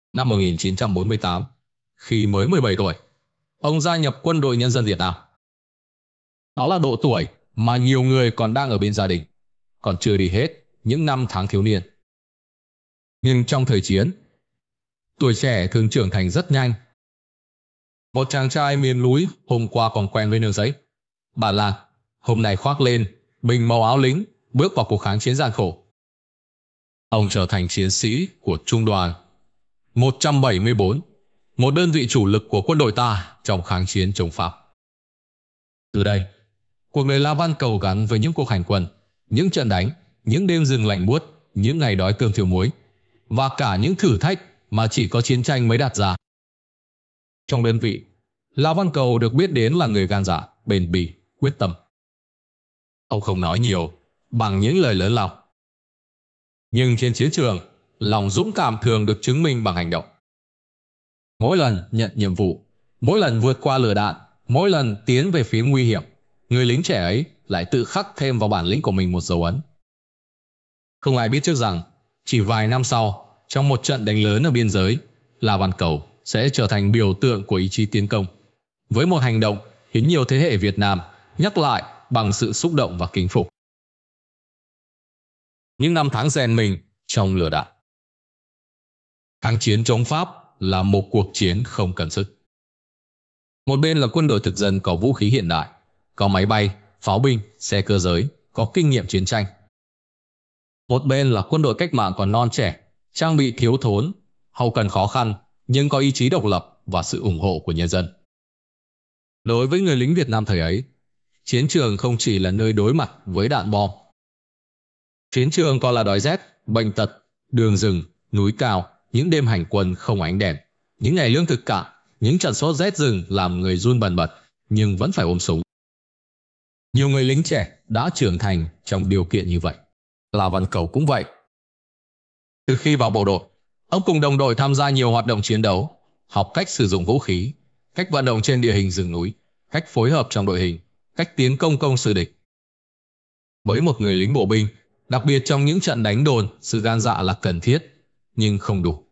Năm 1948, khi mới 17 tuổi, ông gia nhập Quân đội Nhân dân Việt Nam. Đó là độ tuổi mà nhiều người còn đang ở bên gia đình, còn chưa đi hết những năm tháng thiếu niên. Nhưng trong thời chiến, tuổi trẻ thường trưởng thành rất nhanh. Một chàng trai miền núi hôm qua còn quen với nương giấy, bản làng, hôm nay khoác lên mình màu áo lính, bước vào cuộc kháng chiến gian khổ. Ông trở thành chiến sĩ của Trung đoàn 174, một đơn vị chủ lực của quân đội ta trong kháng chiến chống Pháp. Từ đây, cuộc đời La Văn Cầu gắn với những cuộc hành quân, những trận đánh, những đêm rừng lạnh buốt, những ngày đói cơm thiếu muối, và cả những thử thách mà chỉ có chiến tranh mới đặt ra. Trong đơn vị, La Văn Cầu được biết đến là người gan dạ, bền bỉ, quyết tâm. Ông không nói nhiều bằng những lời lớn lòng, nhưng trên chiến trường, lòng dũng cảm thường được chứng minh bằng hành động. Mỗi lần nhận nhiệm vụ, mỗi lần vượt qua lửa đạn, mỗi lần tiến về phía nguy hiểm, người lính trẻ ấy lại tự khắc thêm vào bản lĩnh của mình một dấu ấn. Không ai biết trước rằng, chỉ vài năm sau, trong một trận đánh lớn ở biên giới, La Văn Cầu sẽ trở thành biểu tượng của ý chí tiến công, với một hành động khiến nhiều thế hệ Việt Nam nhắc lại bằng sự xúc động và kính phục. Những năm tháng rèn mình trong lửa đạn. Kháng chiến chống Pháp là một cuộc chiến không cần sức. Một bên là quân đội thực dân có vũ khí hiện đại, có máy bay, pháo binh, xe cơ giới, có kinh nghiệm chiến tranh. Một bên là quân đội cách mạng còn non trẻ, trang bị thiếu thốn, hậu cần khó khăn, nhưng có ý chí độc lập và sự ủng hộ của nhân dân. Đối với người lính Việt Nam thời ấy, chiến trường không chỉ là nơi đối mặt với đạn bom. Chiến trường còn là đói rét, bệnh tật, đường rừng, núi cao, những đêm hành quân không ánh đèn, những ngày lương thực cạn, những trận sốt rét rừng làm người run bần bật, nhưng vẫn phải ôm súng. Nhiều người lính trẻ đã trưởng thành trong điều kiện như vậy. La Văn Cầu cũng vậy. Từ khi vào bộ đội, ông cùng đồng đội tham gia nhiều hoạt động chiến đấu, học cách sử dụng vũ khí, cách vận động trên địa hình rừng núi, cách phối hợp trong đội hình, cách tiến công công sự địch. Với một người lính bộ binh, đặc biệt trong những trận đánh đồn, sự gan dạ là cần thiết, nhưng không đủ.